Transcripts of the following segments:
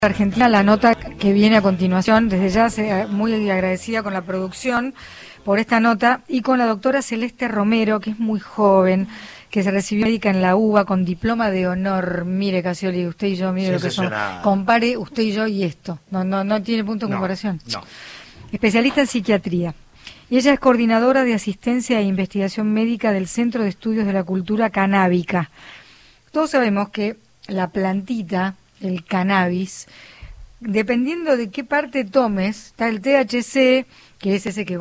Argentina, la nota que viene a continuación, desde ya muy agradecida con la producción por esta nota y con la doctora Celeste Romero, que es muy joven, que se recibió médica en la UBA con diploma de honor. Mire, Casioli, usted y yo, mire lo que son. Compare usted y yo y esto. No tiene punto de comparación. No. Especialista en psiquiatría. Y ella es coordinadora de asistencia e investigación médica del Centro de Estudios de la Cultura Canábica. Todos sabemos que la plantita, el cannabis, dependiendo de qué parte tomes, está el THC, que es ese que,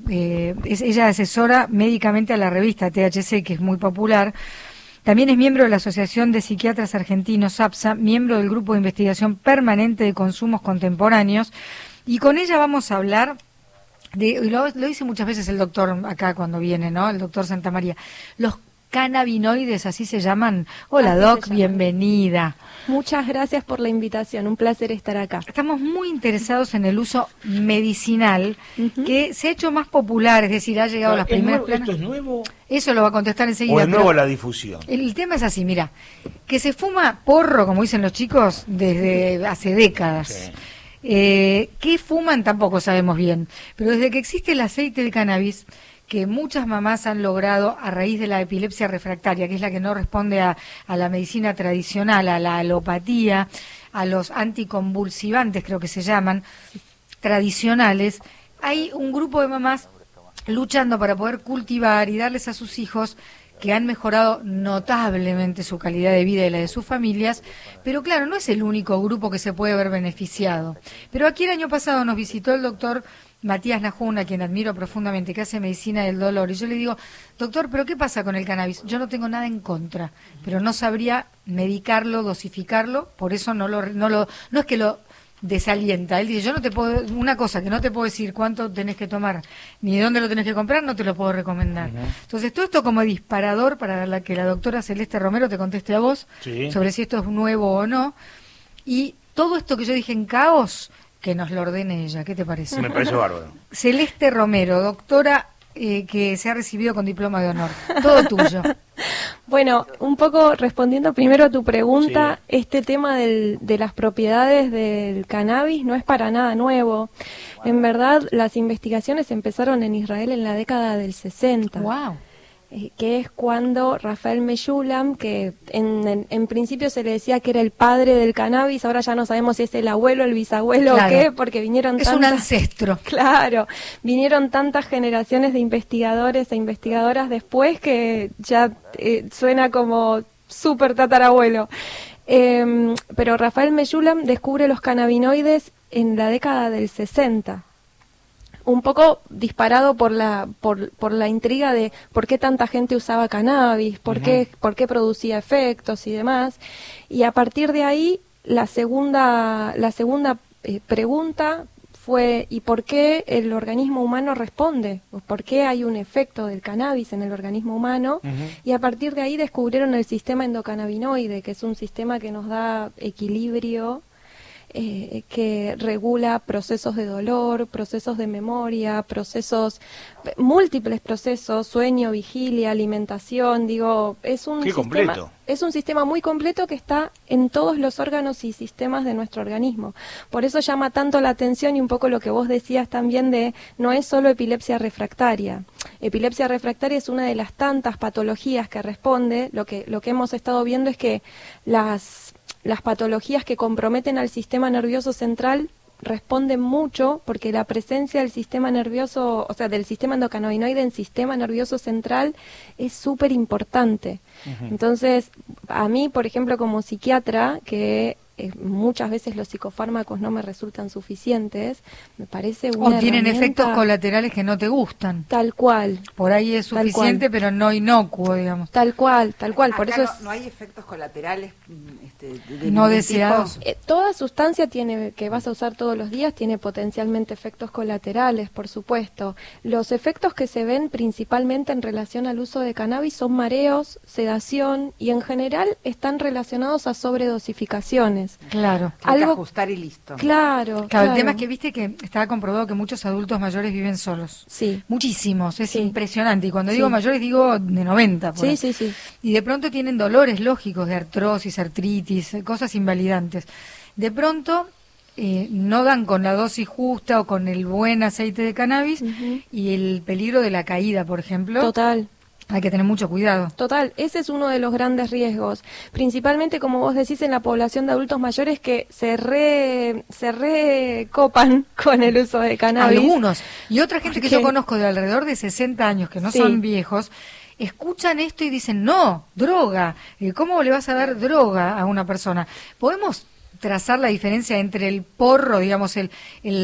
ella asesora médicamente a la revista THC, que es muy popular. También es miembro de la Asociación de Psiquiatras Argentinos, APSA, miembro del Grupo de Investigación Permanente de Consumos Contemporáneos, y con ella vamos a hablar de, lo dice muchas veces el doctor acá cuando viene, ¿no? El doctor Santamaría, los cannabinoides, así se llaman. Hola, así Doc, bienvenida. Muchas gracias por la invitación, un placer estar acá. Estamos muy interesados en el uso medicinal, que se ha hecho más popular, es decir, ha llegado a las primeras planas. ¿Esto es nuevo? Eso lo va a contestar enseguida. ¿O es nuevo la difusión? El tema es así, mira, que se fuma porro, como dicen los chicos, desde hace décadas. Sí. ¿Qué fuman? Tampoco sabemos bien, pero desde que existe el aceite de cannabis, que muchas mamás han logrado a raíz de la epilepsia refractaria, que es la que no responde a la medicina tradicional, a la alopatía, a los anticonvulsivantes, creo que se llaman, tradicionales, hay un grupo de mamás luchando para poder cultivar y darles a sus hijos que han mejorado notablemente su calidad de vida y la de sus familias, pero claro, no es el único grupo que se puede ver beneficiado. Pero aquí el año pasado nos visitó el doctor Matías Najuna, a quien admiro profundamente, que hace medicina del dolor, y yo le digo, doctor, ¿pero qué pasa con el cannabis? Yo no tengo nada en contra, pero no sabría medicarlo, dosificarlo, por eso no es que lo desalienta. Él dice, yo no te puedo, una cosa que no te puedo decir cuánto tenés que tomar, ni dónde lo tenés que comprar, no te lo puedo recomendar. Entonces, todo esto como disparador para que la doctora Celeste Romero te conteste a vos, sobre si esto es nuevo o no, y todo esto que yo dije en caos, que nos lo ordene ella. ¿Qué te parece? Me parece bárbaro. Celeste Romero, doctora que se ha recibido con diploma de honor. Todo tuyo. Bueno, un poco respondiendo primero a tu pregunta, este tema de las propiedades del cannabis no es para nada nuevo. En verdad, las investigaciones empezaron en Israel en la década del 60. ¡Wow! Que es cuando Rafael Meyulam, que en principio se le decía que era el padre del cannabis, ahora ya no sabemos si es el abuelo, el bisabuelo o qué, porque vinieron un ancestro. Claro, vinieron tantas generaciones de investigadores e investigadoras después que ya suena como súper tatarabuelo. Pero Rafael Meyulam descubre los cannabinoides en la década del 60. Un poco disparado por la intriga de por qué tanta gente usaba cannabis, por qué producía efectos y demás. Y a partir de ahí, la segunda pregunta fue ¿y por qué el organismo humano responde? ¿Por qué hay un efecto del cannabis en el organismo humano? Y a partir de ahí descubrieron el sistema endocannabinoide, que es un sistema que nos da equilibrio, que regula procesos de dolor, procesos de memoria, múltiples procesos, sueño, vigilia, alimentación, es un sistema muy completo que está en todos los órganos y sistemas de nuestro organismo. Por eso llama tanto la atención y un poco lo que vos decías también de no es solo epilepsia refractaria. Epilepsia refractaria es una de las tantas patologías que responde. Lo que hemos estado viendo es que las patologías que comprometen al sistema nervioso central responden mucho porque la presencia del sistema nervioso, o sea, del sistema endocannabinoide en sistema nervioso central es súper importante. Entonces, a mí, por ejemplo, como psiquiatra, que muchas veces los psicofármacos no me resultan suficientes, me parece una o tienen efectos colaterales que no te gustan. Tal cual. Por ahí es suficiente, pero no inocuo, digamos. Tal cual. Por eso no hay efectos colaterales de no deseados. Toda sustancia que vas a usar todos los días tiene potencialmente efectos colaterales, por supuesto. Los efectos que se ven principalmente en relación al uso de cannabis son mareos, sedación y en general están relacionados a sobredosificaciones. Claro. Hay que ajustar y listo. Claro. El tema es que viste que estaba comprobado que muchos adultos mayores viven solos. Sí. Muchísimos, es impresionante. Y cuando digo mayores digo de 90. Sí. Y de pronto tienen dolores lógicos de artrosis, artritis, cosas invalidantes. De pronto no dan con la dosis justa o con el buen aceite de cannabis y el peligro de la caída, por ejemplo. Total. Hay que tener mucho cuidado. Total, ese es uno de los grandes riesgos, principalmente como vos decís en la población de adultos mayores que se recopan con el uso de cannabis. Algunos. Y otra gente que yo conozco de alrededor de 60 años, que no son viejos, escuchan esto y dicen, no, droga, ¿cómo le vas a dar droga a una persona? ¿Podemos trazar la diferencia entre el porro, digamos, el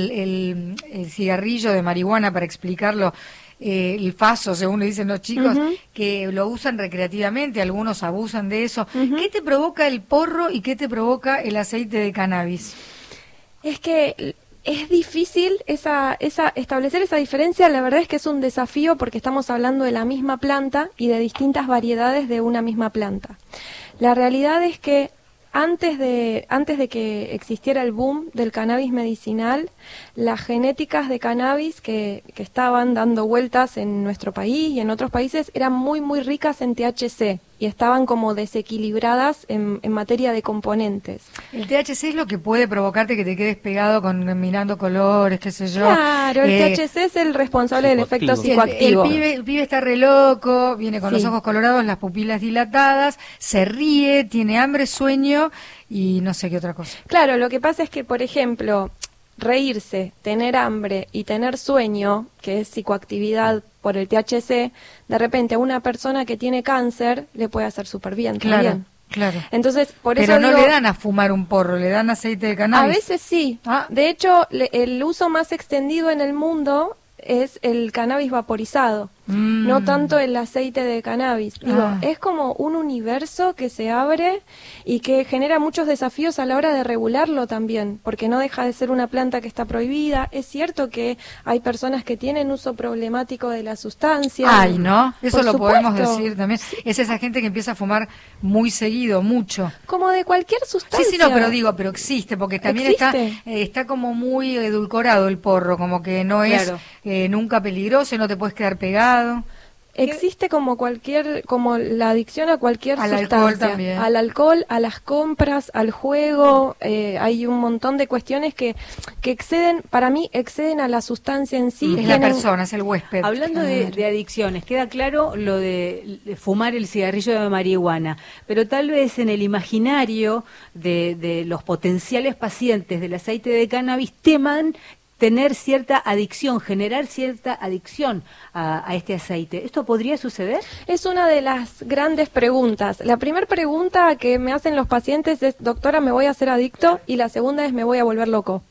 cigarrillo de marihuana, para explicarlo? El faso, según le dicen los chicos, que lo usan recreativamente, algunos abusan de eso. ¿Qué te provoca el porro y qué te provoca el aceite de cannabis? Es que es difícil establecer esa diferencia. La verdad es que es un desafío porque estamos hablando de la misma planta y de distintas variedades de una misma planta. La realidad es que antes de que existiera el boom del cannabis medicinal, las genéticas de cannabis que estaban dando vueltas en nuestro país y en otros países eran muy, muy ricas en THC y estaban como desequilibradas en materia de componentes. El THC es lo que puede provocarte que te quedes pegado mirando colores, qué sé yo. Claro, el THC es el responsable del efecto psicoactivo. El pibe está re loco, viene con los ojos colorados, las pupilas dilatadas, se ríe, tiene hambre, sueño y no sé qué otra cosa. Claro, lo que pasa es que, por ejemplo, reírse, tener hambre y tener sueño, que es psicoactividad por el THC, de repente a una persona que tiene cáncer le puede hacer súper bien también. Claro. Entonces, por eso Pero no digo, le dan a fumar un porro, le dan aceite de cannabis. A veces sí. De hecho, el uso más extendido en el mundo es el cannabis vaporizado, no tanto el aceite de cannabis. Digo, es como un universo que se abre y que genera muchos desafíos a la hora de regularlo también, porque no deja de ser una planta que está prohibida. Es cierto que hay personas que tienen uso problemático de la sustancia. Ay, ¿no? Eso Por lo supuesto. podemos decir también. Es esa gente que empieza a fumar muy seguido, mucho. Como de cualquier sustancia. Sí, no, pero existe, porque también está como muy edulcorado el porro, como que no es nunca peligroso, no te puedes quedar pegado. Existe como la adicción a cualquier sustancia. Alcohol también. Al alcohol, a las compras, al juego. Hay un montón de cuestiones que para mí exceden a la sustancia en sí. Es la persona, es el huésped. Hablando de adicciones, queda claro lo de fumar el cigarrillo de marihuana, pero tal vez en el imaginario de los potenciales pacientes del aceite de cannabis teman tener cierta adicción, generar cierta adicción a este aceite. ¿Esto podría suceder? Es una de las grandes preguntas. La primera pregunta que me hacen los pacientes es, doctora, ¿me voy a hacer adicto? Y la segunda es, ¿me voy a volver loco?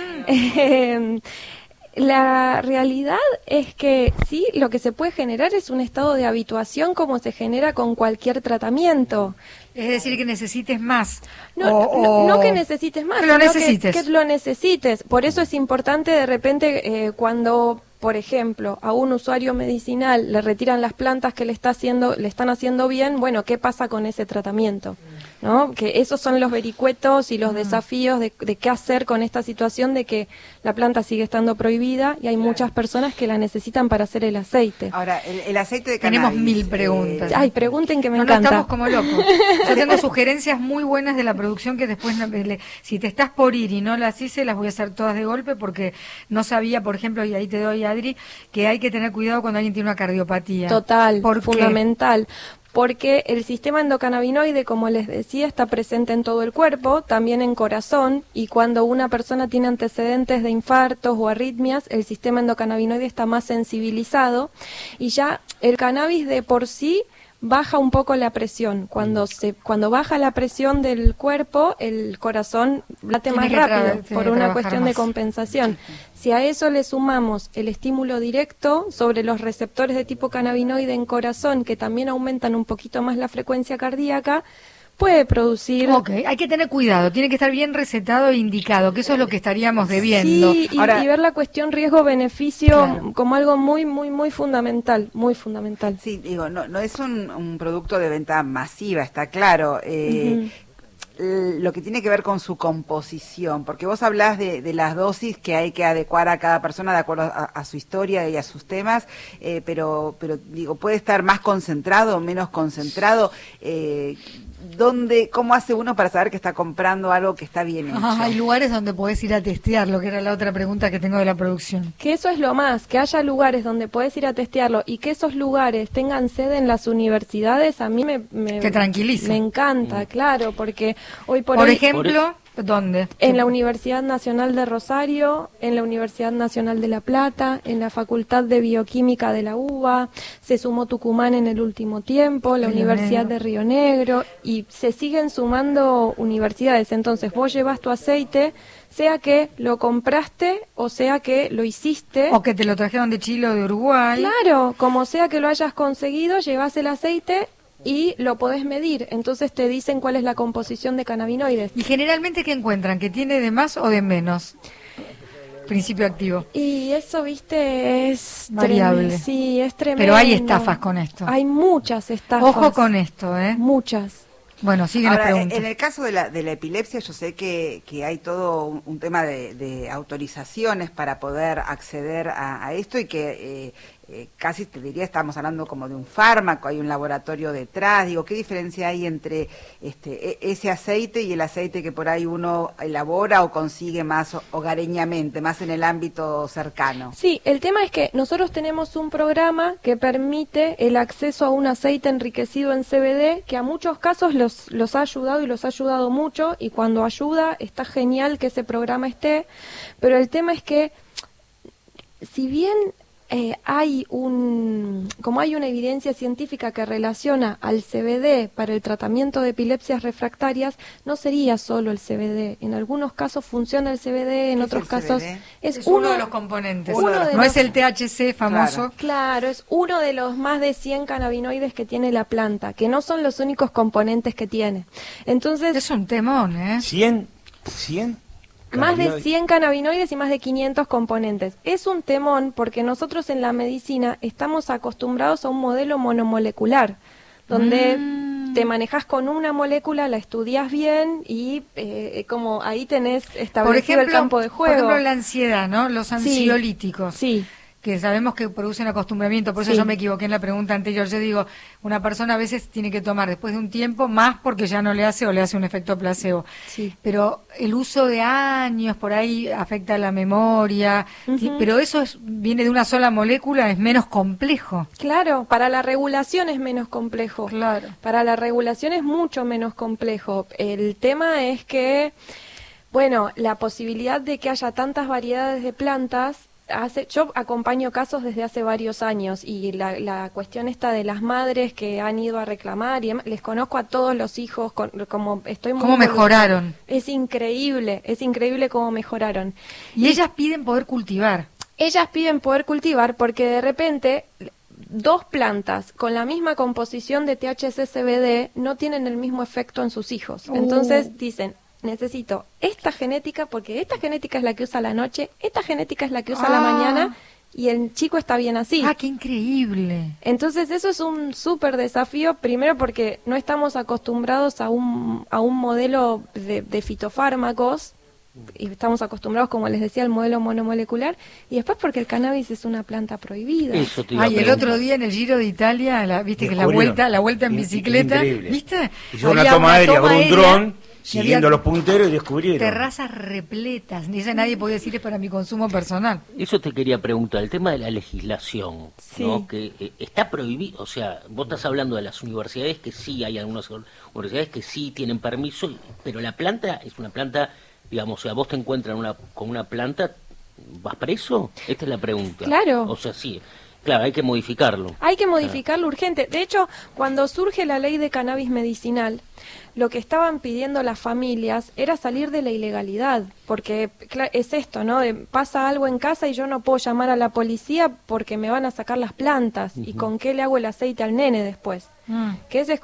La realidad es que sí, lo que se puede generar es un estado de habituación como se genera con cualquier tratamiento. Es decir, que necesites más. No que necesites más, que lo necesites. Que lo necesites. Por eso es importante de repente cuando, por ejemplo, a un usuario medicinal le retiran las plantas que le están haciendo bien, bueno, ¿qué pasa con ese tratamiento? ¿No? Que esos son los vericuetos y los desafíos de qué hacer con esta situación de que la planta sigue estando prohibida y hay muchas personas que la necesitan para hacer el aceite. Ahora, el aceite de cannabis. Tenemos 1000 preguntas. Ay, pregunten que me encanta. No, estamos como locos. Yo tengo sugerencias muy buenas de la producción que después, si te estás por ir y no las hice, las voy a hacer todas de golpe porque no sabía, por ejemplo, y ahí te doy, Adri, que hay que tener cuidado cuando alguien tiene una cardiopatía. Total, fundamental. Porque el sistema endocannabinoide, como les decía, está presente en todo el cuerpo, también en corazón, y cuando una persona tiene antecedentes de infartos o arritmias, el sistema endocannabinoide está más sensibilizado, y ya el cannabis de por sí baja un poco la presión. Cuando baja la presión del cuerpo, el corazón late más rápido por una cuestión de compensación. Si a eso le sumamos el estímulo directo sobre los receptores de tipo cannabinoide en corazón, que también aumentan un poquito más la frecuencia cardíaca, puede producir... Ok, hay que tener cuidado, tiene que estar bien recetado e indicado, que eso es lo que estaríamos debiendo. Sí, y ver la cuestión riesgo-beneficio como algo muy, muy, muy fundamental, muy fundamental. Sí, digo, no es un producto de venta masiva, está claro. Lo que tiene que ver con su composición, porque vos hablás de las dosis que hay que adecuar a cada persona de acuerdo a su historia y a sus temas, pero digo, puede estar más concentrado o menos concentrado. ¿cómo hace uno para saber que está comprando algo que está bien hecho? Hay lugares donde podés ir a testearlo, que era la otra pregunta que tengo de la producción. Que eso es lo más, que haya lugares donde podés ir a testearlo y que esos lugares tengan sede en las universidades, a mí me Te tranquiliza. Me encanta, claro, porque hoy por Por hoy... ejemplo, ¿dónde? En la Universidad Nacional de Rosario, en la Universidad Nacional de La Plata, en la Facultad de Bioquímica de la UBA, se sumó Tucumán en el último tiempo, la Río Universidad Negro. de Río Negro, y se siguen sumando universidades. Entonces vos llevas tu aceite, sea que lo compraste o sea que lo hiciste. O que te lo trajeron de Chile o de Uruguay. Claro, como sea que lo hayas conseguido, llevas el aceite y lo podés medir. Entonces te dicen cuál es la composición de cannabinoides. ¿Y generalmente qué encuentran? ¿Que tiene de más o de menos? Principio activo. Y eso, viste, es Variable. Sí, es tremendo. Pero hay estafas con esto. Hay muchas estafas. Ojo con esto, ¿eh? Muchas. Bueno, siguen las Ahora, preguntas. en el caso de la epilepsia, yo sé que hay todo un tema de autorizaciones para poder acceder a esto y que casi te diría, estamos hablando como de un fármaco, hay un laboratorio detrás. Digo, ¿qué diferencia hay entre ese aceite y el aceite que por ahí uno elabora o consigue más hogareñamente, más en el ámbito cercano? Sí, el tema es que nosotros tenemos un programa que permite el acceso a un aceite enriquecido en CBD, que a muchos casos los ha ayudado y los ha ayudado mucho, y cuando ayuda está genial que ese programa esté, pero el tema es que si bien como hay una evidencia científica que relaciona al CBD para el tratamiento de epilepsias refractarias, no sería solo el CBD. En algunos casos funciona el CBD, en otros casos CBD? Es uno de los componentes. uno de No los- es el THC famoso. Claro, es uno de los más de 100 cannabinoides que tiene la planta, que no son los únicos componentes que tiene. Entonces, Es un temón, ¿eh? 100 más de cannabinoides. 100 cannabinoides y más de 500 componentes. Es un temón porque nosotros en la medicina estamos acostumbrados a un modelo monomolecular, donde te manejas con una molécula, la estudias bien y como ahí tenés Por establecido ejemplo, el campo de juego. por ejemplo, la ansiedad, ¿no? Los ansiolíticos. Sí. Que sabemos que producen acostumbramiento, por eso Sí. yo me equivoqué en la pregunta anterior. Yo digo, una persona a veces tiene que tomar después de un tiempo más porque ya no le hace o le hace un efecto placebo. Sí. Pero el uso de años por ahí afecta la memoria, sí, pero eso viene de una sola molécula, es menos complejo. Claro, para la regulación es menos complejo. Claro. Para la regulación es mucho menos complejo. El tema es que, bueno, la posibilidad de que haya tantas variedades de plantas yo acompaño casos desde hace varios años y la cuestión esta de las madres que han ido a reclamar y les conozco a todos los hijos, como estoy muy ¿Cómo involucrada. mejoraron? Es increíble cómo mejoraron. Y ellas piden poder cultivar. Ellas piden poder cultivar porque de repente dos plantas con la misma composición de THC-CBD no tienen el mismo efecto en sus hijos. Entonces dicen, necesito esta genética porque esta genética es la que usa a la noche, esta genética es la que usa a la mañana y el chico está bien así. ¡Ah, qué increíble! Entonces eso es un súper desafío, primero porque no estamos acostumbrados a un modelo de fitofármacos, y estamos acostumbrados, como les decía, al modelo monomolecular, y después porque el cannabis es una planta prohibida. Eso te iba a Ay, el preguntar. otro día en el Giro de Italia, viste que la Descubrieron. vuelta en bicicleta, Increíble. ¿viste? Hicieron una Había toma aérea con un aérea dron, y siguiendo había los punteros y descubrieron. terrazas repletas. Ni eso nadie podía decir es para mi consumo personal. Eso te quería preguntar, el tema de la legislación, Sí. ¿no? Que está prohibido, o sea, vos estás hablando de las universidades que sí, hay algunas universidades que sí tienen permiso, pero la planta es una planta, digamos, o sea, vos te encuentras con una planta, ¿vas preso? Esta es la pregunta. Claro. O sea, sí, claro, hay que modificarlo. Hay que modificarlo urgente. De hecho, cuando surge la ley de cannabis medicinal, lo que estaban pidiendo las familias era salir de la ilegalidad, porque es esto, ¿no? Pasa algo en casa y yo no puedo llamar a la policía porque me van a sacar las plantas. ¿Y con qué le hago el aceite al nene después? Que ese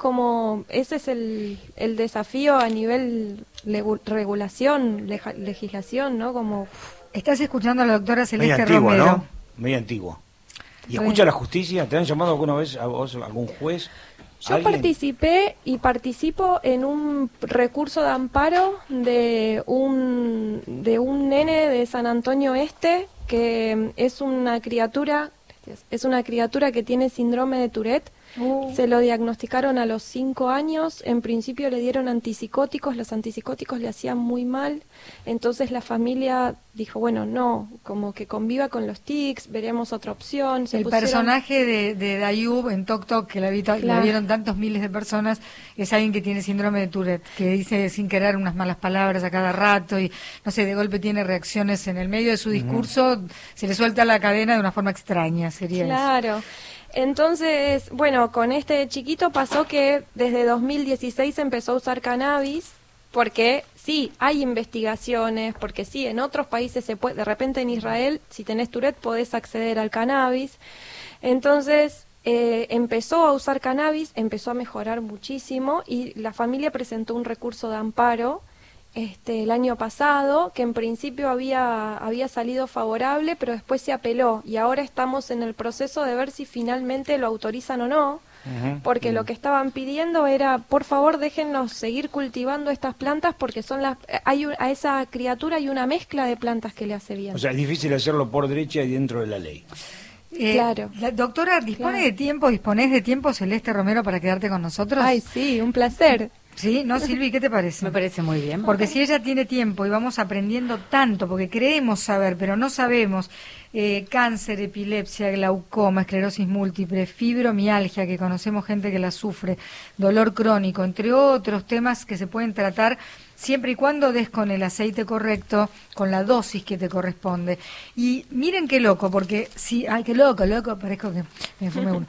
es el desafío a nivel regulación, legislación, ¿no? Como Estás escuchando a la doctora Medio Celeste antiguo, Romero. ¿no? Medio antiguo. ¿Y escucha la justicia? ¿Te han llamado alguna vez a vos, algún juez? yo ¿Alguien? participé y participo en un recurso de amparo de un nene de San Antonio Este que es una criatura que tiene síndrome de Tourette Se lo diagnosticaron a los 5 años. En principio le dieron antipsicóticos. Los antipsicóticos le hacían muy mal. Entonces la familia dijo, bueno, no, como que conviva con los tics, veremos otra opción. El personaje de Dayub en Tok Tok, que la vieron tantos miles de personas, es alguien que tiene síndrome de Tourette, que dice sin querer unas malas palabras a cada rato y, no sé, de golpe tiene reacciones en el medio de su discurso, se le suelta la cadena de una forma extraña, sería eso. Claro. Entonces, bueno, con este chiquito pasó que desde 2016 empezó a usar cannabis, porque sí, hay investigaciones, porque sí, en otros países se puede, de repente en Israel, si tenés Tourette, podés acceder al cannabis. Entonces, empezó a usar cannabis, empezó a mejorar muchísimo y la familia presentó un recurso de amparo el año pasado, que en principio había salido favorable, pero después se apeló y ahora estamos en el proceso de ver si finalmente lo autorizan o no. Porque lo que estaban pidiendo era, por favor, déjennos seguir cultivando estas plantas porque son a esa criatura hay una mezcla de plantas que le hace bien. O sea, es difícil hacerlo por derecha y dentro de la ley. Claro. Doctora, ¿disponés de tiempo, Celeste Romero, para quedarte con nosotros? Ay, sí, un placer. Sí, ¿no, Silvi? ¿Qué te parece? Me parece muy bien. Porque si ella tiene tiempo y vamos aprendiendo tanto, porque creemos saber, pero no sabemos, cáncer, epilepsia, glaucoma, esclerosis múltiple, fibromialgia, que conocemos gente que la sufre, dolor crónico, entre otros temas que se pueden tratar siempre y cuando des con el aceite correcto, con la dosis que te corresponde. Y miren qué loco, porque si, ay, qué loco, parezco que me fumé uno.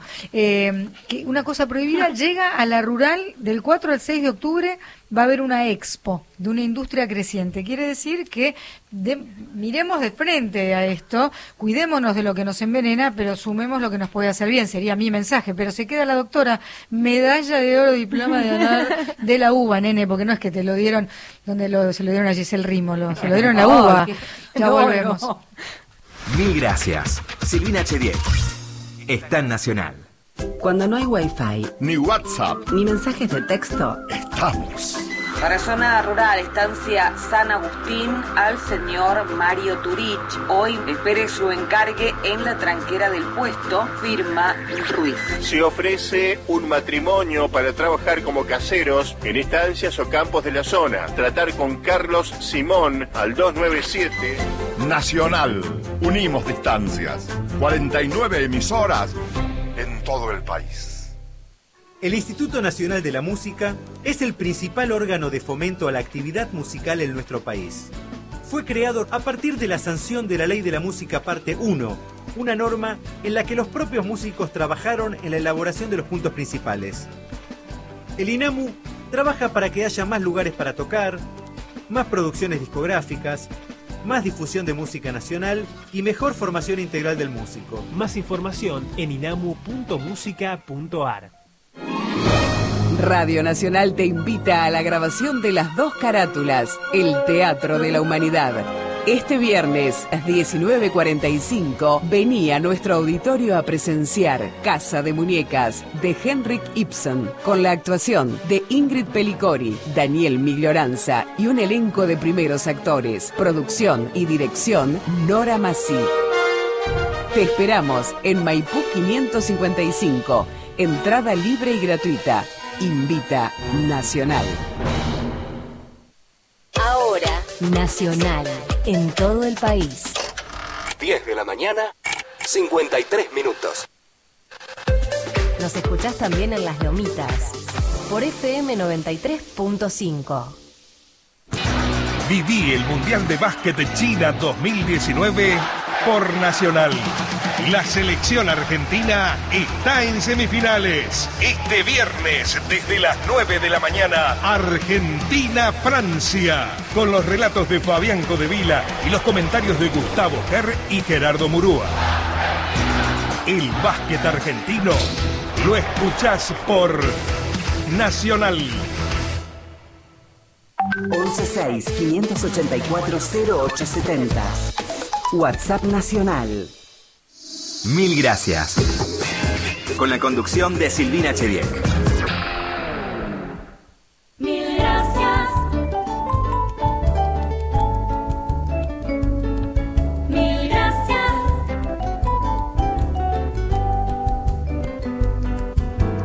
Que una cosa prohibida llega a la rural del 4 al 6 de octubre, va a haber una expo de una industria creciente. Quiere decir que miremos de frente a esto, cuidémonos de lo que nos envenena, pero sumemos lo que nos puede hacer bien, sería mi mensaje. Pero se queda la doctora, medalla de oro, diploma de honor de la UBA, nene, porque no es que te lo dieron donde se lo dieron a Giselle Rímolo, se lo dieron a la UBA. Ya volvemos. Mil gracias. Silvina Chediek. Está en Nacional. Cuando no hay wifi, ni WhatsApp, ni mensajes de texto, estamos. Para zona rural, estancia San Agustín, al señor Mario Turich. Hoy espere su encargue en la tranquera del puesto, firma Ruiz. Se ofrece un matrimonio para trabajar como caseros en estancias o campos de la zona. Tratar con Carlos Simón al 297. Nacional. Unimos distancias. 49 emisoras en todo el país. El Instituto Nacional de la Música es el principal órgano de fomento a la actividad musical en nuestro país. Fue creado a partir de la sanción de la Ley de la Música Parte 1, una norma en la que los propios músicos trabajaron en la elaboración de los puntos principales. El INAMU trabaja para que haya más lugares para tocar, más producciones discográficas, más difusión de música nacional y mejor formación integral del músico. Más información en inamu.musica.ar. Radio Nacional te invita a la grabación de las 2 carátulas, El Teatro de la Humanidad. Este viernes, a 19:45, vení a nuestro auditorio a presenciar Casa de Muñecas, de Henrik Ibsen, con la actuación de Ingrid Pellicori, Daniel Miglioranza y un elenco de primeros actores. Producción y dirección, Nora Massi. Te esperamos en Maipú 555. Entrada libre y gratuita. Invita Nacional. Ahora, Nacional, en todo el país. 10 de la mañana, 53 minutos. Nos escuchás también en Las Lomitas, por FM 93.5. Viví el Mundial de Básquet de China 2019 por Nacional. La selección argentina está en semifinales. Este viernes, desde las 9 de la mañana, Argentina-Francia. Con los relatos de Fabián Codevila y los comentarios de Gustavo Ger y Gerardo Murúa. El básquet argentino lo escuchás por Nacional. 116-584-0870. WhatsApp Nacional. Mil gracias. Con la conducción de Silvina Chediek. Mil gracias. 1000 gracias.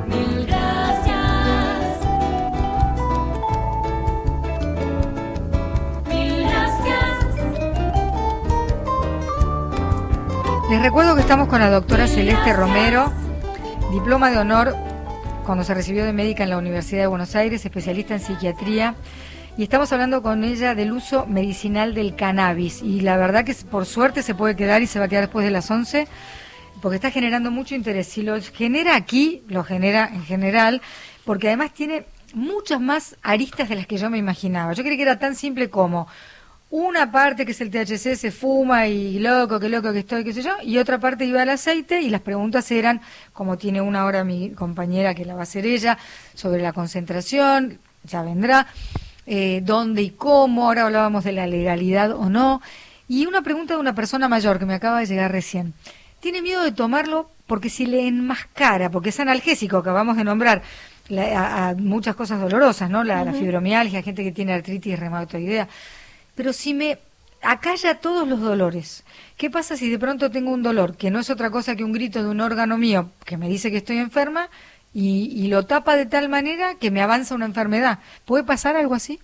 Les recuerdo que estamos con la doctora Celeste Romero, diploma de honor cuando se recibió de médica en la Universidad de Buenos Aires, especialista en psiquiatría, y estamos hablando con ella del uso medicinal del cannabis. Y la verdad que por suerte se puede quedar y se va a quedar después de las 11, porque está generando mucho interés. Si lo genera aquí, lo genera en general, porque además tiene muchas más aristas de las que yo me imaginaba. Yo creí que era tan simple como una parte que es el THC se fuma y loco que estoy, qué sé yo, y otra parte iba al aceite, y las preguntas eran, como tiene una hora mi compañera que la va a hacer ella, sobre la concentración, ya vendrá, dónde y cómo, ahora hablábamos de la legalidad o no, y una pregunta de una persona mayor que me acaba de llegar recién. Tiene miedo de tomarlo porque si le enmascara, porque es analgésico, acabamos de nombrar a muchas cosas dolorosas, ¿no? La fibromialgia, gente que tiene artritis reumatoidea. Pero si me acalla todos los dolores, ¿qué pasa si de pronto tengo un dolor que no es otra cosa que un grito de un órgano mío que me dice que estoy enferma y lo tapa de tal manera que me avanza una enfermedad? ¿Puede pasar algo así?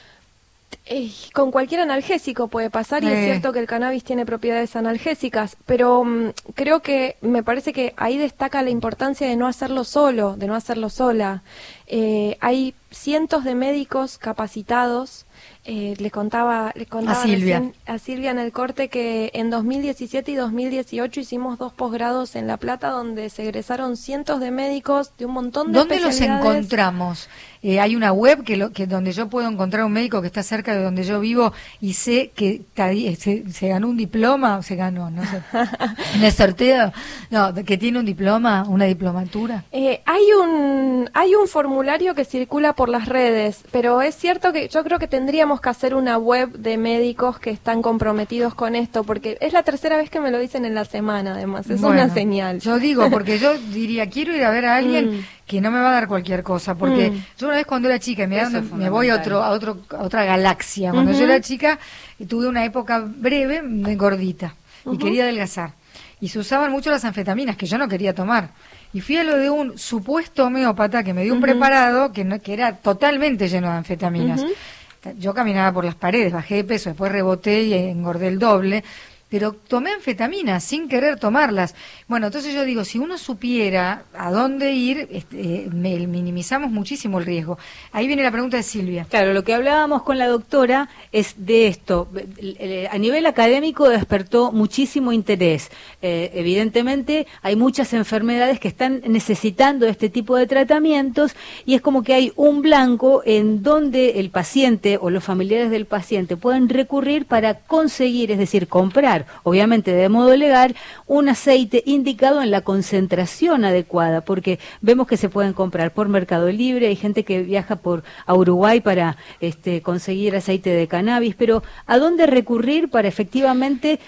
Con cualquier analgésico puede pasar, y es cierto que el cannabis tiene propiedades analgésicas, pero creo que me parece que ahí destaca la importancia de no hacerlo solo, de no hacerlo sola. Hay cientos de médicos capacitados. Le contaba a Silvia en el corte que en 2017 y 2018 hicimos 2 posgrados en La Plata donde se egresaron cientos de médicos de un montón de especialidades. ¿Dónde los encontramos? Hay una web que donde yo puedo encontrar un médico que está cerca de donde yo vivo y sé que se ganó un diploma, o se ganó, no sé, en el sorteo, no, que tiene un diploma, una diplomatura. Hay un formulario que circula por las redes, pero es cierto que yo creo que tendríamos que hacer una web de médicos que están comprometidos con esto, porque es la tercera vez que me lo dicen en la semana, además, es una señal. Yo digo, porque yo diría, quiero ir a ver a alguien que no me va a dar cualquier cosa, porque yo una vez cuando era chica, me voy a otra galaxia, cuando yo era chica tuve una época breve de gordita y quería adelgazar, y se usaban mucho las anfetaminas que yo no quería tomar, y fui a lo de un supuesto homeópata que me dio un preparado que era totalmente lleno de anfetaminas. Yo caminaba por las paredes, bajé de peso, después reboté y engordé el doble, pero tomé anfetaminas sin querer tomarlas. Bueno, entonces yo digo, si uno supiera a dónde ir, minimizamos muchísimo el riesgo. Ahí viene la pregunta de Silvia. Claro, lo que hablábamos con la doctora es de esto. A nivel académico despertó muchísimo interés. Evidentemente hay muchas enfermedades que están necesitando este tipo de tratamientos, y es como que hay un blanco en donde el paciente o los familiares del paciente pueden recurrir para conseguir, es decir, comprar, obviamente de modo legal, un aceite indicado en la concentración adecuada, porque vemos que se pueden comprar por Mercado Libre, hay gente que viaja a Uruguay para conseguir aceite de cannabis, pero ¿a dónde recurrir para efectivamente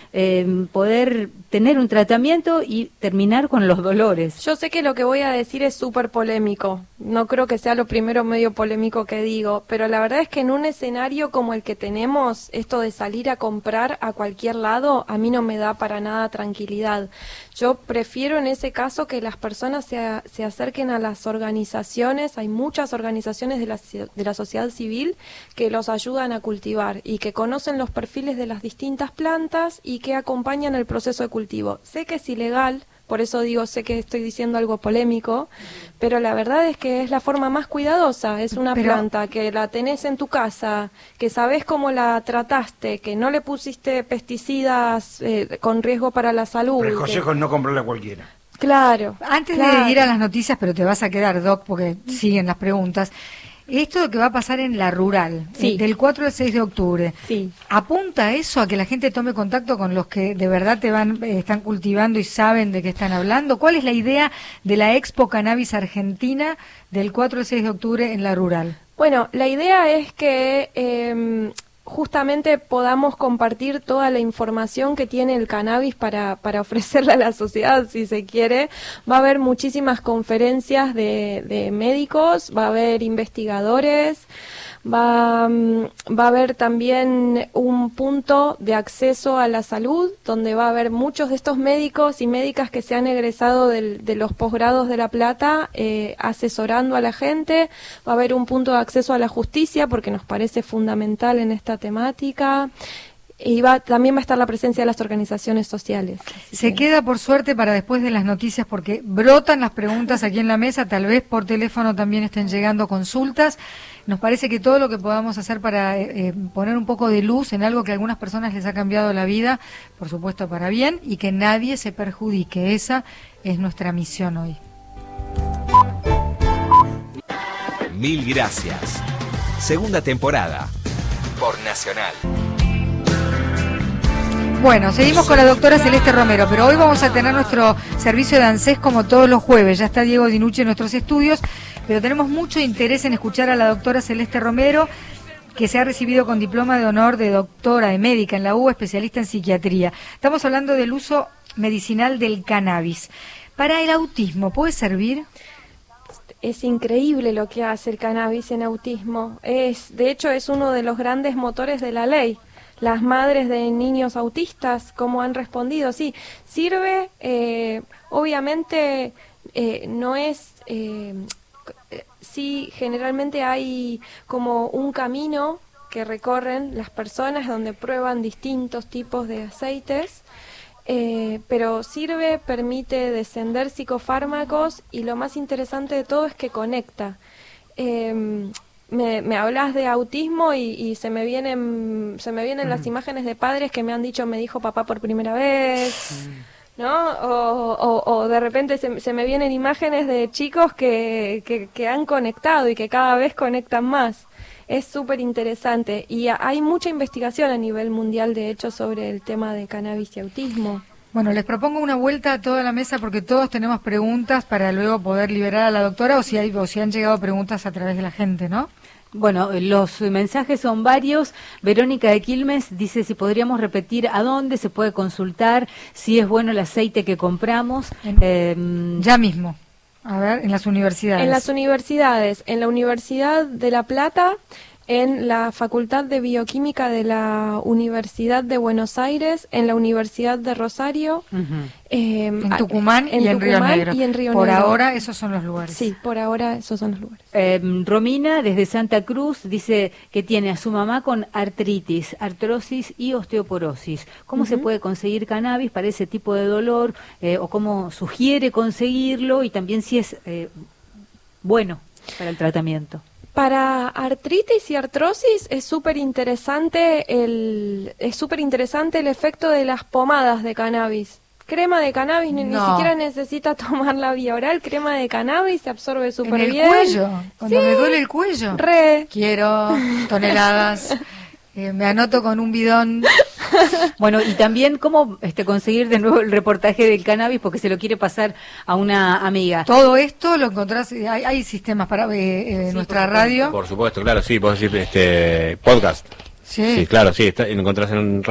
poder tener un tratamiento y terminar con los dolores? Yo sé que lo que voy a decir es súper polémico, no creo que sea lo primero medio polémico que digo, pero la verdad es que en un escenario como el que tenemos, esto de salir a comprar a cualquier lado, a mí no me da para nada tranquilidad. Yo prefiero en ese caso que las personas se acerquen a las organizaciones, hay muchas organizaciones de la sociedad civil que los ayudan a cultivar y que conocen los perfiles de las distintas plantas y que acompañan el proceso de cultivo. Sé que es ilegal, por eso digo, sé que estoy diciendo algo polémico, pero la verdad es que es la forma más cuidadosa, es una planta que la tenés en tu casa, que sabés cómo la trataste, que no le pusiste pesticidas con riesgo para la salud. Pero el consejo es no comprarla a cualquiera. Claro. Antes de ir a las noticias, pero te vas a quedar, Doc, porque siguen las preguntas. Esto que va a pasar en la rural, del 4 al 6 de octubre, ¿apunta a eso, a que la gente tome contacto con los que de verdad están cultivando y saben de qué están hablando? ¿Cuál es la idea de la Expo Cannabis Argentina del 4 al 6 de octubre en la rural? Bueno, la idea es que justamente podamos compartir toda la información que tiene el cannabis para ofrecerle a la sociedad, si se quiere. Va a haber muchísimas conferencias de médicos, va a haber investigadores, va a haber también un punto de acceso a la salud, donde va a haber muchos de estos médicos y médicas que se han egresado de los posgrados de La Plata asesorando a la gente. Va a haber un punto de acceso a la justicia, porque nos parece fundamental en esta temática. también va a estar la presencia de las organizaciones sociales. Se queda por suerte para después de las noticias porque brotan las preguntas aquí en la mesa, tal vez por teléfono también estén llegando consultas. Nos parece que todo lo que podamos hacer para poner un poco de luz en algo que a algunas personas les ha cambiado la vida, por supuesto para bien, y que nadie se perjudique. Esa es nuestra misión hoy. Mil gracias. Segunda temporada por Nacional. Bueno, seguimos con la doctora Celeste Romero, pero hoy vamos a tener nuestro servicio de ANSES como todos los jueves. Ya está Diego Dinucci en nuestros estudios, pero tenemos mucho interés en escuchar a la doctora Celeste Romero, que se ha recibido con diploma de honor de doctora de médica en la UBA, especialista en psiquiatría. Estamos hablando del uso medicinal del cannabis. Para el autismo, ¿puede servir? Es increíble lo que hace el cannabis en autismo. De hecho, es uno de los grandes motores de la ley. Las madres de niños autistas, ¿cómo han respondido? Sí, sirve, obviamente no es, sí, generalmente hay como un camino que recorren las personas donde prueban distintos tipos de aceites, pero sirve, permite descender psicofármacos y lo más interesante de todo es que conecta. Me hablas de autismo y se me vienen las imágenes de padres que me han dicho, me dijo papá por primera vez, ¿no? O de repente se me vienen imágenes de chicos que han conectado y que cada vez conectan más. Es súper interesante y hay mucha investigación a nivel mundial, de hecho, sobre el tema de cannabis y autismo. Bueno, les propongo una vuelta a toda la mesa porque todos tenemos preguntas para luego poder liberar a la doctora o si han llegado preguntas a través de la gente, ¿no? Bueno, los mensajes son varios. Verónica de Quilmes dice si podríamos repetir a dónde se puede consultar, si es bueno el aceite que compramos. Ya mismo. A ver, en las universidades. En las universidades, en la Universidad de La Plata, en la Facultad de Bioquímica de la Universidad de Buenos Aires, en la Universidad de Rosario, en Tucumán y en Río Negro. Por ahora esos son los lugares. Sí, por ahora esos son los lugares. Romina desde Santa Cruz dice que tiene a su mamá con artritis, artrosis y osteoporosis. ¿Cómo se puede conseguir cannabis para ese tipo de dolor o cómo sugiere conseguirlo y también si es bueno para el tratamiento? Para artritis y artrosis es súper interesante el efecto de las pomadas de cannabis. Crema de cannabis, ni siquiera necesita tomar la vía oral, crema de cannabis se absorbe súper bien. ¿En el cuello? Cuando me duele el cuello. Quiero toneladas. Me anoto con un bidón. Bueno, y también cómo conseguir de nuevo el reportaje del cannabis porque se lo quiere pasar a una amiga. Todo esto lo encontrás, hay sistemas para nuestra radio. Por supuesto, claro, sí, podés decir podcast. Sí, claro, sí, encontrás en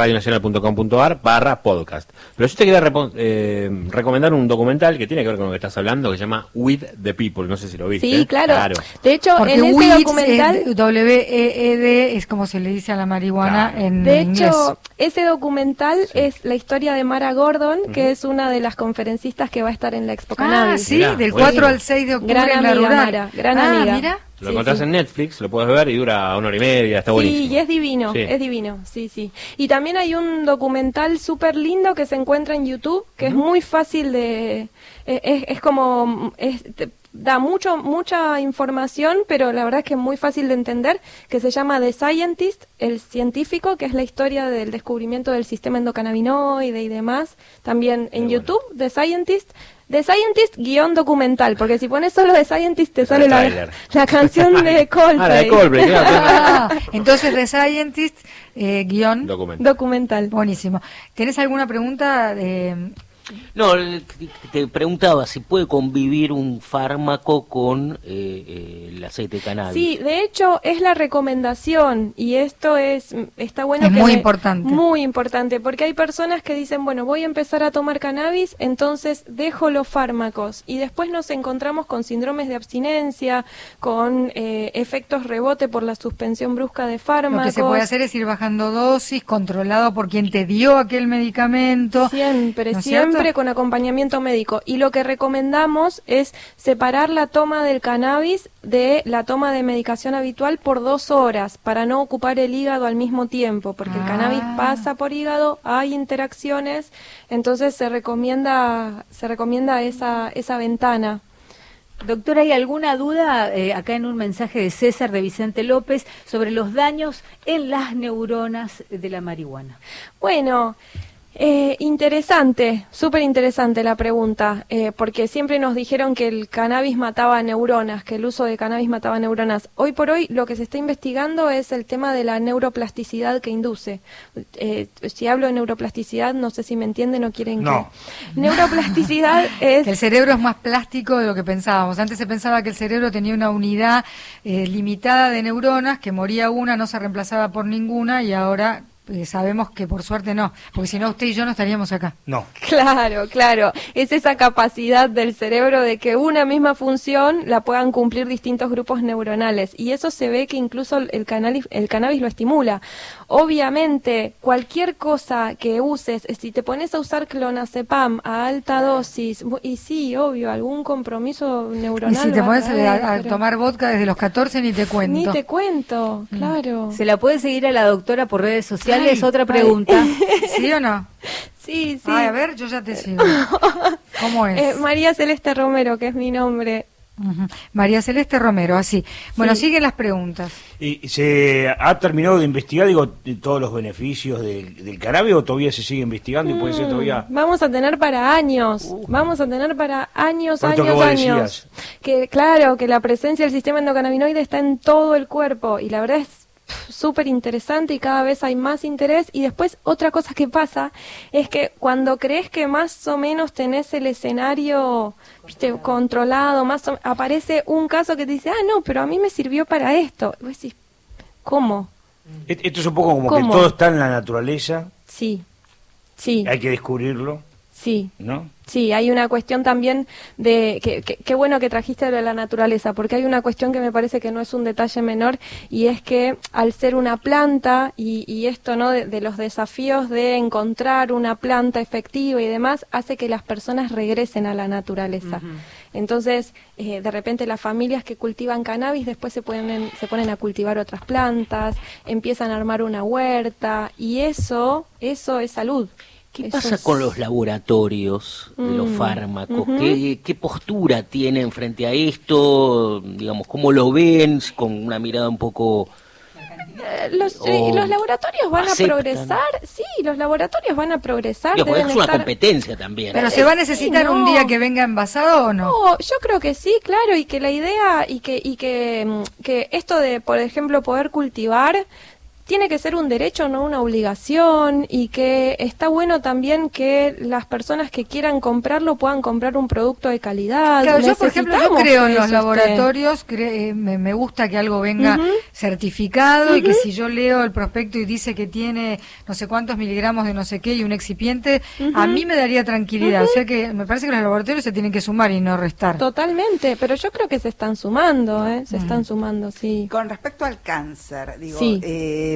radionacional.com.ar/podcast. Pero yo te quería recomendar un documental que tiene que ver con lo que estás hablando, que se llama With the People, no sé si lo viste. Sí, claro. De hecho, porque en ese documental... W-E-E-D es como se le dice a la marihuana en inglés. De hecho, ese documental es la historia de Mara Gordon, que es una de las conferencistas que va a estar en la Expo Cannabis. Sí, del 4 al 6 de octubre en la rural. Mara, gran amiga. Mira. Lo encontrás en Netflix, lo puedes ver y dura 1 hora y media, está buenísimo. Sí, y es divino, sí. Y también hay un documental súper lindo que se encuentra en YouTube, que es muy fácil de... da mucha información, pero la verdad es que es muy fácil de entender, que se llama The Scientist, el científico, que es la historia del descubrimiento del sistema endocannabinoide y demás. También en YouTube, The Scientist _documental, porque si pones solo The Scientist te sale la canción de Coldplay. La de Coldplay, claro. Entonces The Scientist documental. Buenísimo. ¿Tienes alguna pregunta? No, te preguntaba si puede convivir un fármaco con el aceite de cannabis. Sí, de hecho es la recomendación y esto está bueno. Es muy importante. Muy importante, porque hay personas que dicen, bueno, voy a empezar a tomar cannabis, entonces dejo los fármacos y después nos encontramos con síndromes de abstinencia, con efectos rebote por la suspensión brusca de fármacos. Lo que se puede hacer es ir bajando dosis, controlado por quien te dio aquel medicamento. Siempre siempre con acompañamiento médico. Y lo que recomendamos es separar la toma del cannabis de la toma de medicación habitual por 2 horas, para no ocupar el hígado al mismo tiempo, porque el cannabis pasa por hígado, hay interacciones, entonces se recomienda esa ventana. Doctora, ¿hay alguna duda acá en un mensaje de César de Vicente López sobre los daños en las neuronas de la marihuana? Bueno, interesante, súper interesante la pregunta, porque siempre nos dijeron que el cannabis mataba neuronas, que el uso de cannabis mataba neuronas. Hoy por hoy lo que se está investigando es el tema de la neuroplasticidad que induce. Si hablo de neuroplasticidad, no sé si me entienden o quieren que... Neuroplasticidad es... El cerebro es más plástico de lo que pensábamos. Antes se pensaba que el cerebro tenía una unidad limitada de neuronas, que moría una, no se reemplazaba por ninguna, y ahora... sabemos que por suerte no, porque si no usted y yo no estaríamos acá. No. Claro, es esa capacidad del cerebro de que una misma función la puedan cumplir distintos grupos neuronales, y eso se ve que incluso el cannabis lo estimula. Obviamente, cualquier cosa que uses, si te pones a usar clonazepam a alta dosis, y sí, obvio, algún compromiso neuronal. Y si te pones a tomar vodka desde los 14, ni te cuento. Ni te cuento, claro. ¿Se la puede seguir a la doctora por redes sociales? Es otra pregunta. ¿Sí o no? Sí. Ay, a ver, yo ya te sigo. ¿Cómo es? María Celeste Romero, que es mi nombre. María Celeste Romero, así. Bueno, Sí. siguen las preguntas. ¿Y se ha terminado de investigar, todos los beneficios del cannabis, o todavía se sigue investigando y puede ser todavía...? Vamos a tener para años. Vamos a tener para años. Por esto que vos decías. Que claro, que la presencia del sistema endocannabinoide está en todo el cuerpo, y la verdad es súper interesante y cada vez hay más interés. Y después otra cosa que pasa es que cuando crees que más o menos tenés el escenario controlado, aparece un caso que te dice, no, pero a mí me sirvió para esto. Y vos decís, ¿cómo? Esto es un poco como ¿Cómo? que todo está en la naturaleza. Sí. Hay que descubrirlo. Sí. ¿No? Sí, hay una cuestión también de qué bueno que trajiste de la naturaleza, porque hay una cuestión que me parece que no es un detalle menor, y es que al ser una planta y esto, ¿no? De los desafíos de encontrar una planta efectiva y demás, hace que las personas regresen a la naturaleza. Entonces, de repente las familias que cultivan cannabis después se ponen a cultivar otras plantas, empiezan a armar una huerta, y eso es salud. ¿Qué pasa con los laboratorios de los fármacos? ¿Qué postura tienen frente a esto? Digamos, ¿cómo lo ven? Con una mirada un poco... Los laboratorios van a progresar, sí, los laboratorios van a progresar. Es una competencia también. ¿Pero se va a necesitar un día que venga envasado o no? No, yo creo que sí, claro, y que la idea, y que esto de, por ejemplo, poder cultivar... tiene que ser un derecho, no una obligación, y que está bueno también que las personas que quieran comprarlo puedan comprar un producto de calidad. Claro, yo por ejemplo, yo creo en los eso, laboratorios, me gusta que algo venga certificado, y que si yo leo el prospecto y dice que tiene no sé cuántos miligramos de no sé qué y un excipiente, a mí me daría tranquilidad. O sea que me parece que los laboratorios se tienen que sumar y no restar. Totalmente, pero yo creo que se están sumando, están sumando, sí. Con respecto al cáncer, digo, sí.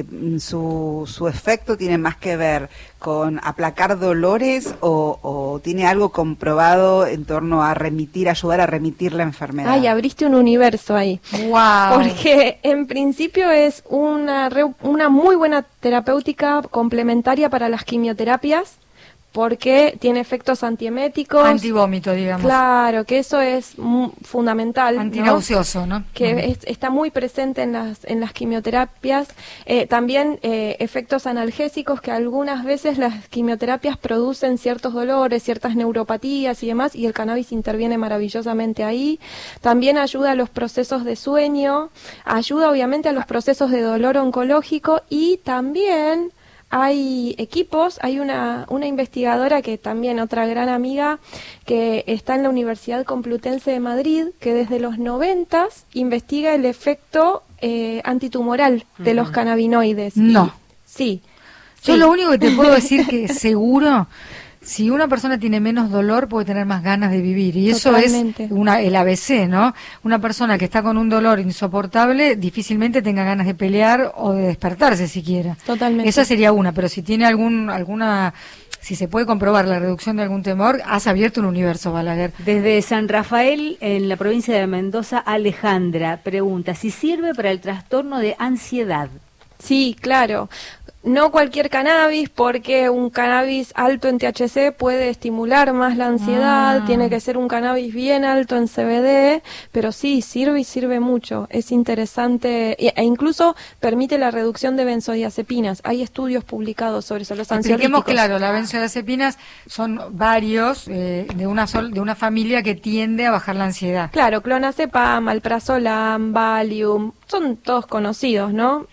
Su efecto tiene más que ver con aplacar dolores o tiene algo comprobado en torno a ayudar a remitir la enfermedad. Ay, abriste un universo ahí. Wow. Porque en principio es una muy buena terapéutica complementaria para las quimioterapias, porque tiene efectos antieméticos. Antivómito, digamos. Claro, que eso es fundamental. Antinauseoso, ¿no? Que está muy presente en las quimioterapias. También efectos analgésicos, que algunas veces las quimioterapias producen ciertos dolores, ciertas neuropatías y demás, y el cannabis interviene maravillosamente ahí. También ayuda a los procesos de sueño, ayuda obviamente a los procesos de dolor oncológico, y también... hay equipos, hay una investigadora que también, otra gran amiga, que está en la Universidad Complutense de Madrid, que desde los 90 investiga el efecto antitumoral de los cannabinoides. No. Sí. Yo lo único que te puedo decir que seguro... Si una persona tiene menos dolor, puede tener más ganas de vivir. Y eso Totalmente. es el ABC, ¿no? Una persona que está con un dolor insoportable difícilmente tenga ganas de pelear o de despertarse siquiera. Totalmente. Esa sería una, pero si tiene alguna si se puede comprobar la reducción de algún tumor, has abierto un universo, Balaguer. Desde San Rafael, en la provincia de Mendoza, Alejandra pregunta si sirve para el trastorno de ansiedad. Sí, claro. No cualquier cannabis, porque un cannabis alto en THC puede estimular más la ansiedad, tiene que ser un cannabis bien alto en CBD, pero sí, sirve y sirve mucho. Es interesante e incluso permite la reducción de benzodiazepinas. Hay estudios publicados sobre eso, los ansiolíticos. Expliquemos, claro, las benzodiazepinas son varios de una familia que tiende a bajar la ansiedad. Claro, clonazepam, alprazolam, Valium, son todos conocidos, ¿no?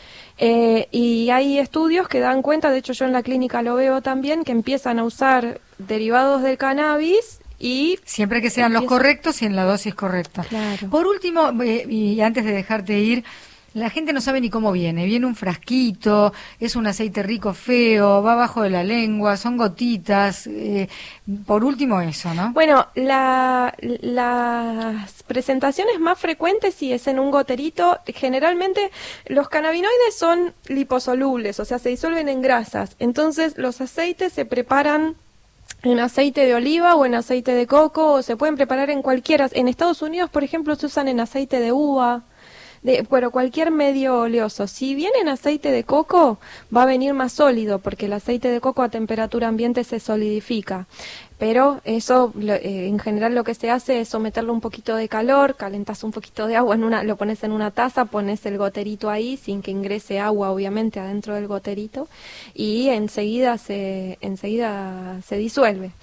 Y hay estudios que dan cuenta, de hecho yo en la clínica lo veo también, que empiezan a usar derivados del cannabis y... Siempre que sean los correctos y en la dosis correcta. Claro. Por último, y antes de dejarte ir, la gente no sabe ni cómo viene. Viene un frasquito, es un aceite rico feo, va abajo de la lengua, son gotitas. Por último eso, ¿no? Bueno, las presentaciones más frecuentes sí es en un goterito. Generalmente los cannabinoides son liposolubles, o sea, se disuelven en grasas. Entonces los aceites se preparan en aceite de oliva o en aceite de coco, o se pueden preparar en cualquiera. En Estados Unidos, por ejemplo, se usan en aceite de uva. Bueno, cualquier medio oleoso. Si viene en aceite de coco, va a venir más sólido, porque el aceite de coco a temperatura ambiente se solidifica. Pero eso, en general lo que se hace es someterlo a un poquito de calor, calentas un poquito de agua, lo pones en una taza, pones el goterito ahí, sin que ingrese agua, obviamente, adentro del goterito, y enseguida se disuelve.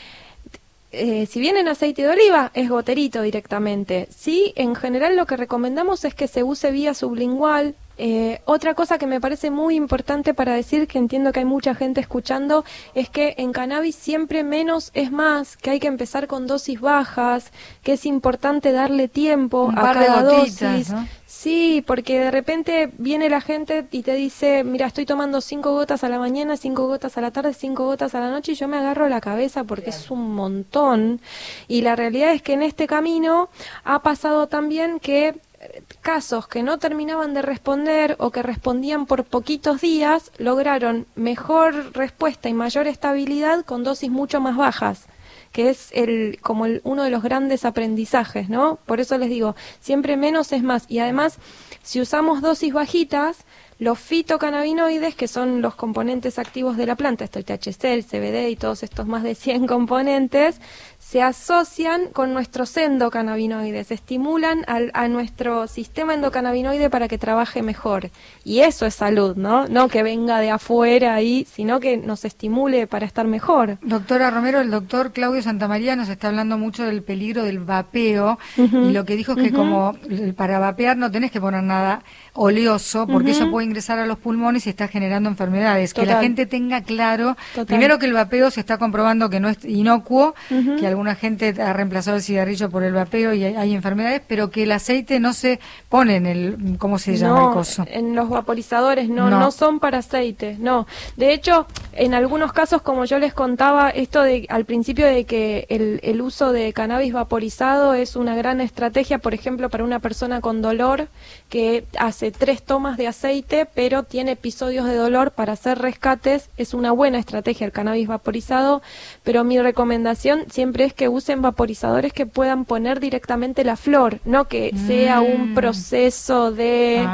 Si viene en aceite de oliva, es goterito directamente. Sí, en general lo que recomendamos es que se use vía sublingual. Otra cosa que me parece muy importante para decir, que entiendo que hay mucha gente escuchando, es que en cannabis siempre menos es más, que hay que empezar con dosis bajas, que es importante darle tiempo a cada dosis. ¿No? Sí, porque de repente viene la gente y te dice, mira, estoy tomando 5 gotas a la mañana, 5 gotas a la tarde, 5 gotas a la noche, y yo me agarro la cabeza porque es un montón. Y la realidad es que en este camino ha pasado también que casos que no terminaban de responder o que respondían por poquitos días lograron mejor respuesta y mayor estabilidad con dosis mucho más bajas, que es uno de los grandes aprendizajes, ¿no? Por eso les digo, siempre menos es más. Y además, si usamos dosis bajitas, los fitocannabinoides, que son los componentes activos de la planta, esto el THC, el CBD y todos estos más de 100 componentes, se asocian con nuestros endocannabinoides, estimulan a nuestro sistema endocannabinoide para que trabaje mejor. Y eso es salud, ¿no? No que venga de afuera ahí, sino que nos estimule para estar mejor. Doctora Romero, el doctor Claudio Santamaría nos está hablando mucho del peligro del vapeo, y lo que dijo es que como para vapear no tenés que poner nada oleoso, porque eso puede ingresar a los pulmones y está generando enfermedades. Total. Que la gente tenga claro, primero, que el vapeo se está comprobando que no es inocuo, que alguna gente ha reemplazado el cigarrillo por el vapeo y hay enfermedades, pero que el aceite no se pone en el, ¿cómo se llama el coso? En los vaporizadores no son para aceite, no. De hecho, en algunos casos, como yo les contaba, esto de al principio de que el uso de cannabis vaporizado es una gran estrategia, por ejemplo, para una persona con dolor que hace 3 tomas de aceite, pero tiene episodios de dolor, para hacer rescates, es una buena estrategia el cannabis vaporizado, pero mi recomendación siempre es que usen vaporizadores que puedan poner directamente la flor, no que sea un proceso de...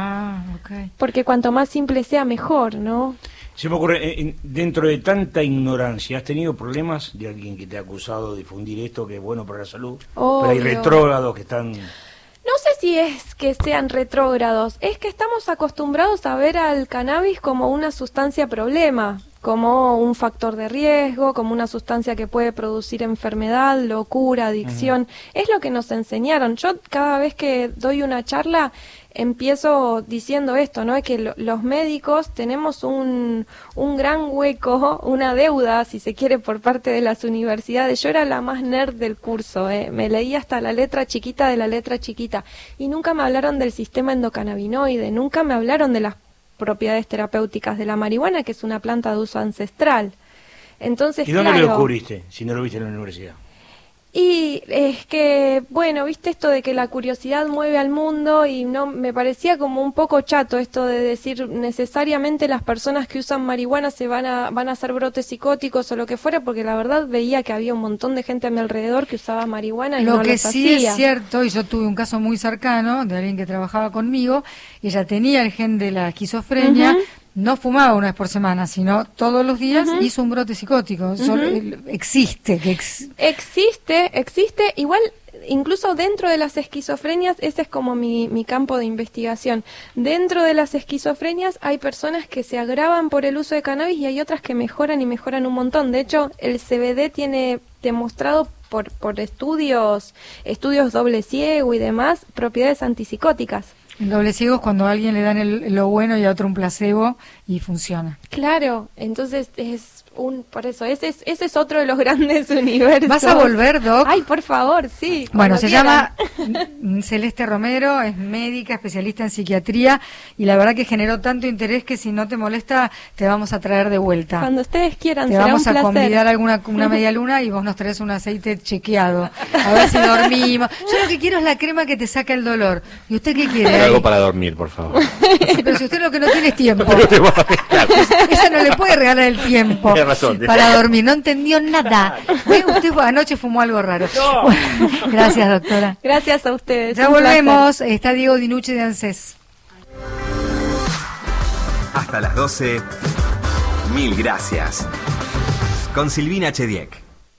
Porque cuanto más simple sea, mejor, ¿no? Se me ocurre, dentro de tanta ignorancia, ¿has tenido problemas de alguien que te ha acusado de difundir esto que es bueno para la salud? Pero hay retrógrados que están... No sé si es que sean retrógrados, es que estamos acostumbrados a ver al cannabis como una sustancia problema, como un factor de riesgo, como una sustancia que puede producir enfermedad, locura, adicción. Es lo que nos enseñaron. Yo cada vez que doy una charla empiezo diciendo esto, ¿no? Es que los médicos tenemos un gran hueco, una deuda, si se quiere, por parte de las universidades. Yo era la más nerd del curso, me leí hasta la letra chiquita de la letra chiquita, y nunca me hablaron del sistema endocannabinoide, nunca me hablaron de las propiedades terapéuticas de la marihuana, que es una planta de uso ancestral. Entonces, ¿y dónde lo descubriste, si no lo viste en la universidad? Y es que, bueno, viste esto de que la curiosidad mueve al mundo y no me parecía como un poco chato esto de decir necesariamente las personas que usan marihuana van a hacer brotes psicóticos o lo que fuera, porque la verdad veía que había un montón de gente a mi alrededor que usaba marihuana y lo no que los sí hacía. es cierto, y yo tuve un caso muy cercano de alguien que trabajaba conmigo, ella tenía el gen de la esquizofrenia. No fumaba una vez por semana, sino todos los días hizo un brote psicótico. Existe. Existe. Igual, incluso dentro de las esquizofrenias, ese es como mi campo de investigación. Dentro de las esquizofrenias hay personas que se agravan por el uso de cannabis y hay otras que mejoran y mejoran un montón. De hecho, el CBD tiene demostrado por estudios doble ciego y demás, propiedades antipsicóticas. El doble ciego es cuando a alguien le dan lo bueno y a otro un placebo y funciona. Claro, entonces por eso, ese es otro de los grandes universos. ¿Vas a volver, Doc? Ay, por favor, sí. Bueno, se quieran. llama Celeste Romero, es médica, especialista en psiquiatría, y la verdad que generó tanto interés que si no te molesta, te vamos a traer de vuelta. Cuando ustedes quieran, te será vamos un a placer. convidar a una media luna y vos nos traes un aceite chequeado. A ver si dormimos. Yo lo que quiero es la crema que te saca el dolor. ¿Y usted qué quiere? Algo para dormir, por favor. Sí, pero si usted lo que no tiene es tiempo. Ella no le puede regalar el tiempo. Tiene razón. Para dormir, no entendió nada. Usted anoche fumó algo raro. No. Bueno, gracias, doctora. Gracias a ustedes. Ya volvemos. Está Diego Dinucci de ANSES. Hasta las 12. Mil gracias. Con Silvina Chediek.